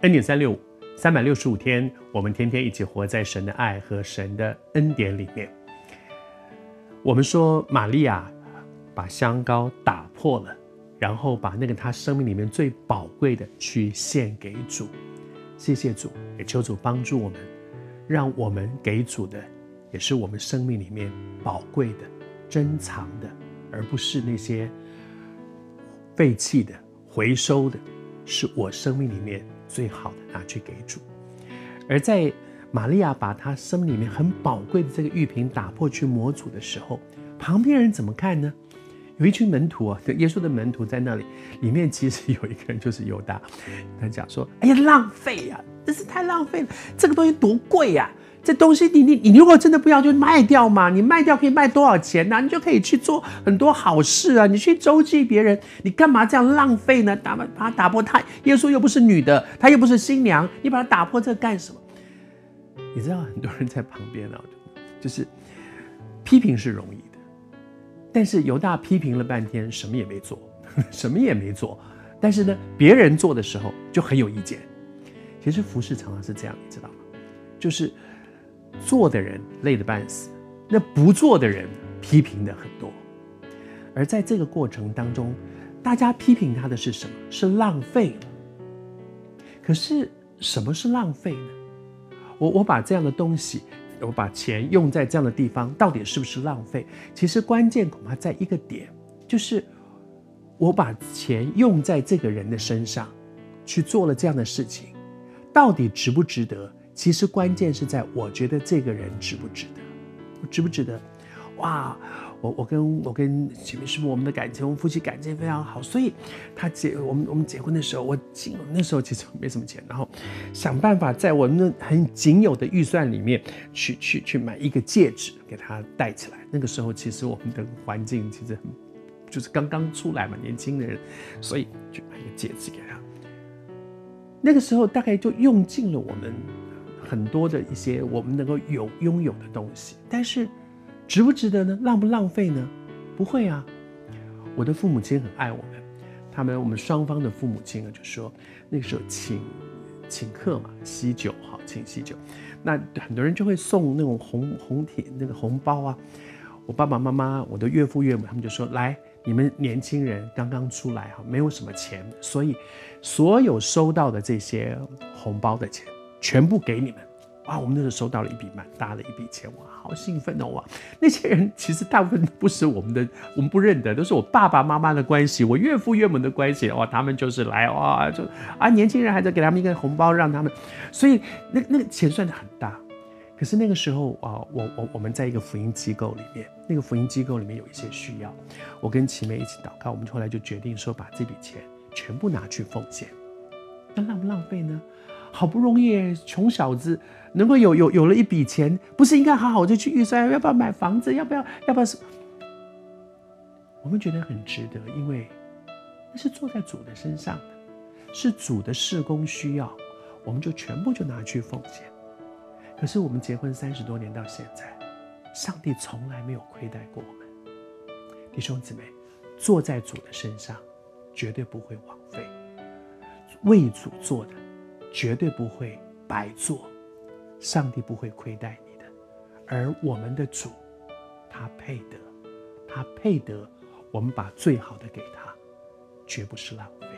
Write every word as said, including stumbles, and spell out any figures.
恩典三六五，三百六十五天，我们天天一起活在神的爱和神的恩典里面。我们说玛利亚把香膏打破了，然后把那个她生命里面最宝贵的去献给主。谢谢主，也求主帮助我们，让我们给主的也是我们生命里面宝贵的、珍藏的，而不是那些废弃的、回收的，是我生命里面最好的拿去给主。而在玛利亚把她生命里面很宝贵的这个玉瓶打破去模主的时候，旁边人怎么看呢？有一群门徒啊，耶稣的门徒在那里，里面其实有一个人就是犹大，他讲说：“哎呀，浪费呀、啊，真是太浪费了！这个东西多贵呀、啊！这东西你你你如果真的不要就卖掉嘛，你卖掉可以卖多少钱呢、啊？你就可以去做很多好事啊！你去周济别人，你干嘛这样浪费呢？打把它打破它，耶稣又不是女的，她又不是新娘，你把它打破这干什么？”你知道很多人在旁边啊，就是批评是容易的，但是犹大批评了半天，什么也没做，什么也没做。但是呢，别人做的时候就很有意见。其实服事常常是这样，你知道吗？就是做的人累得半死，那不做的人批评的很多。而在这个过程当中，大家批评他的是什么？是浪费了。可是什么是浪费呢？我我把这样的东西，我把钱用在这样的地方，到底是不是浪费？其实关键恐怕在一个点，就是我把钱用在这个人的身上，去做了这样的事情，到底值不值得？其实关键是在我觉得这个人值不值得，值不值得？哇！我我跟我跟前面师傅我们的感情，我们夫妻感情非常好，所以他结我们我们结婚的时候，我仅那时候其实没什么钱，然后想办法在我那很仅有的预算里面去去去买一个戒指给他戴起来。那个时候其实我们的环境其实很就是刚刚出来嘛，年轻的人，所以去买一个戒指给他。那个时候大概就用尽了我们很多的一些我们能够有拥有的东西，但是值不值得呢？浪不浪费呢？不会啊！我的父母亲很爱我们，他们我们双方的父母亲啊，就说那个时候请请客嘛，喜酒哈，请喜酒，那很多人就会送那种红红铁那个红包啊。我爸爸妈妈、我的岳父岳母他们就说：“来，你们年轻人刚刚出来哈，没有什么钱，所以所有收到的这些红包的钱全部给你们。”哇，我们那时候收到了一笔蛮大的一笔钱，哇，好兴奋哦！哇，那些人其实大部分不是我们的，我们不认得，都是我爸爸妈妈的关系，我岳父岳母的关系。哇，他们就是来哇，就啊，年轻人还在给他们一个红包，让他们，所以那那个钱算是很大。可是那个时候啊，我我我们在一个福音机构里面，那个福音机构里面有一些需要，我跟齐妹一起祷告，我们后来就决定说，把这笔钱全部拿去奉献。那浪不浪费呢？好不容易穷小子能够有有有了一笔钱，不是应该好好就去预算，要不要买房子，要不要要不要？我们觉得很值得，因为那是做在主的身上的，是主的事工需要，我们就全部就拿去奉献。可是我们结婚三十多年到现在，上帝从来没有亏待过我们。弟兄姊妹，做在主的身上，绝对不会枉费；为主做的，绝对不会白做，上帝不会亏待你的。而我们的主，他配得，他配得我们把最好的给他，绝不是浪费。